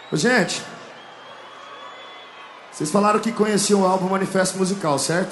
Ô, gente, vocês falaram que conheciam o álbum Manifesto Musical, certo?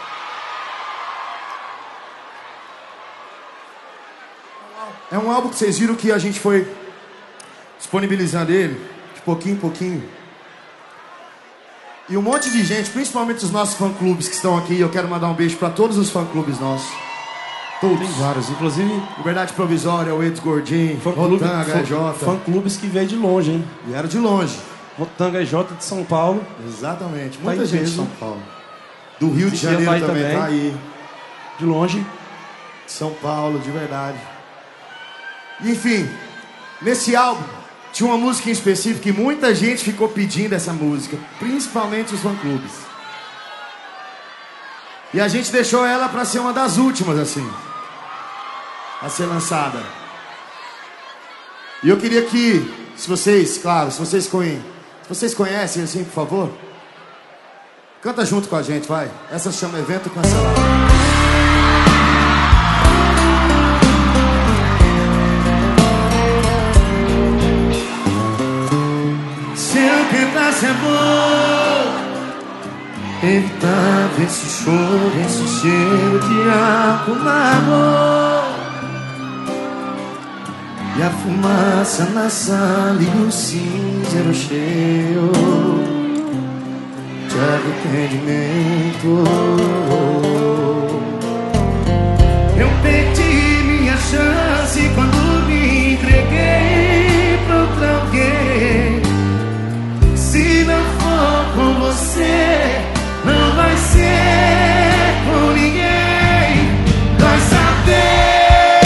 É um álbum que vocês viram que a gente foi disponibilizando ele de pouquinho em pouquinho. E um monte de gente, principalmente os nossos fã-clubes que estão aqui, eu quero mandar um beijo pra todos os fã-clubes nossos. Todos. Tem vários, inclusive Liberdade Provisória, o Eds Gordinho, Rotanga, EJ. Fã-clubes que veio de longe, hein? Vieram de longe. Rotanga, EJ de São Paulo. Exatamente, Tá muita gente de mesmo. São Paulo. Do Rio de Esse dia Janeiro vai também, também. tá aí. De longe. São Paulo, de verdade. Enfim, nesse álbum tinha uma música em específico e muita gente ficou pedindo essa música, principalmente os fã-clubes. E a gente deixou ela pra ser uma das últimas, assim, a ser lançada. E eu queria que, se vocês conhecem, assim, por favor, canta junto com a gente, vai. Essa chama Evento Cancelado. Tentasse amor, evitava esse choro, esse cheiro de álcool na amor. E a fumaça na sala e o cinzeiro cheio de arrependimento. Eu perdi minha chance quando me entreguei pra outra alguém. Se não for com você, não vai ser com ninguém. Vai saber.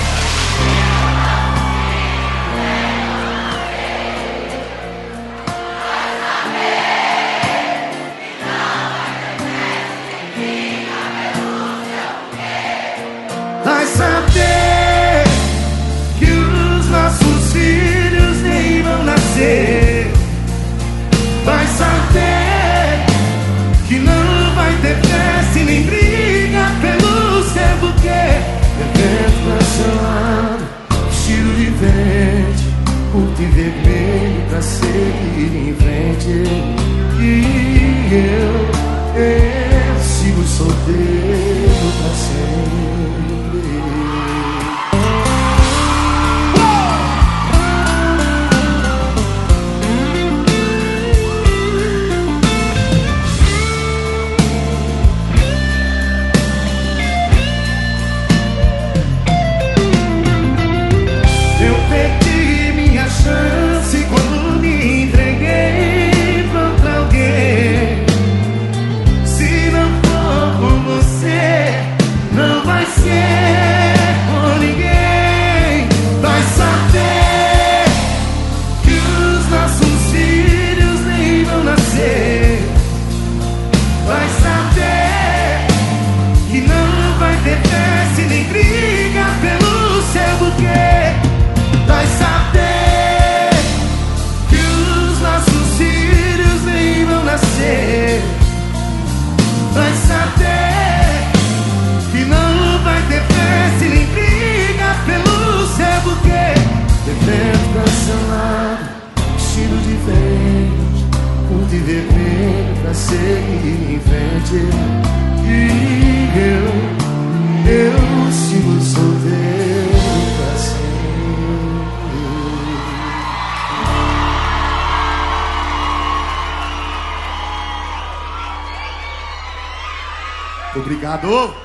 Vai saber que os nossos filhos nem vão nascer. Vai saber que não vai ter festa e nem briga pelo seu buquê. Evento cancelado, vestido de verde, curto e vermelho pra seguir em frente. E eu sigo solteiro pra sempre. Quando me entreguei pra outra alguém. Se não for com você, não vai ser com ninguém. Vai saber que os nossos filhos nem vão nascer. Vai saber que não vai ter festa e nem briga pelo seu buquê. Vai saber que os nossos filhos nem vão nascer. Vai saber que não vai ter festa e nem briga pelo seu buquê. Evento cancelado, vestido de verde, curto e vermelho pra seguir em frente. E eu sigo solteiro pra sempre. Obrigado.